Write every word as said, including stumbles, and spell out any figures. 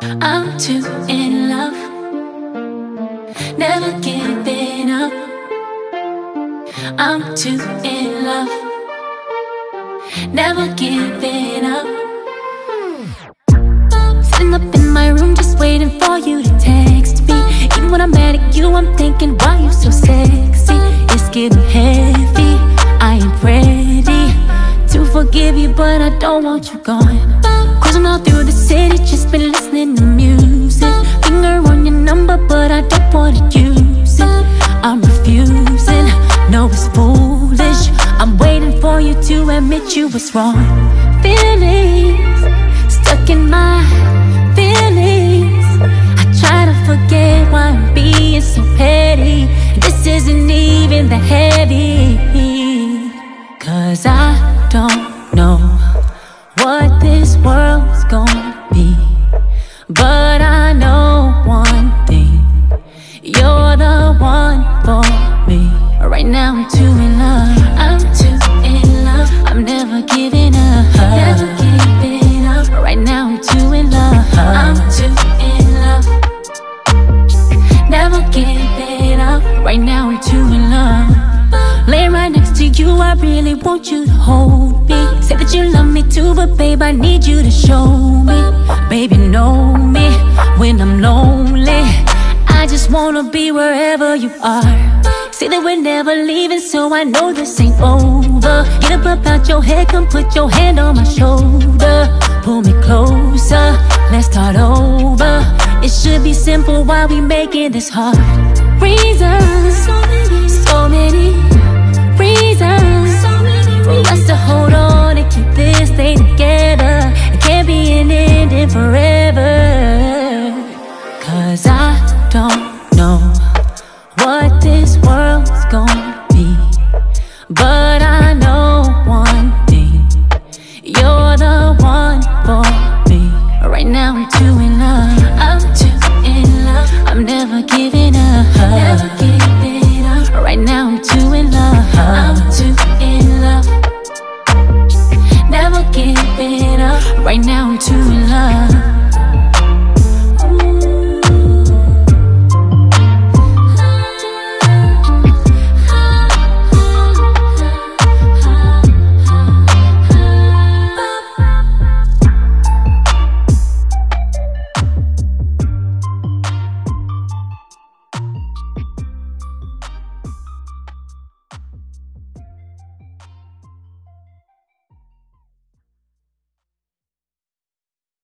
I'm too in love, never giving up. I'm too in love, never giving up. Sitting up in my room just waiting for you to text me. Even when I'm mad at you, I'm thinking, why you so sexy? It's getting heavy, I ain't ready to forgive you, but I don't want you gone. Cruising all through the city, just been listening to music. Finger on your number, but I don't wanna use it. I'm refusing, no it's foolish. I'm waiting for you to admit you was wrong. Feelings stuck in my feelings. I try to forget why I'm being so petty. This isn't even that heavy, cause I don't know what this world's gonna be, but I know one thing, you're the one for me. Right now I'm too in love, I'm too in love. I'm never giving up, never giving up. Right now I'm too in love, I'm too in love, never giving up. Right now I'm too in love. Laying right next to you, I really want you to hold me. Say that you love me too, but babe, I need you to show me. Baby, know me when I'm lonely. I just wanna be wherever you are. Say that we're never leaving, so I know this ain't over. Get up about your head, come put your hand on my shoulder. Pull me closer, let's start over. It should be simple, why we making this hard? Reasons, so many, so many reasons for us to hold on and keep this thing together. It can't be an ending forever, cause I don't know what this world's gonna be, but I know one thing, you're the one for me. Right now I'm too in love.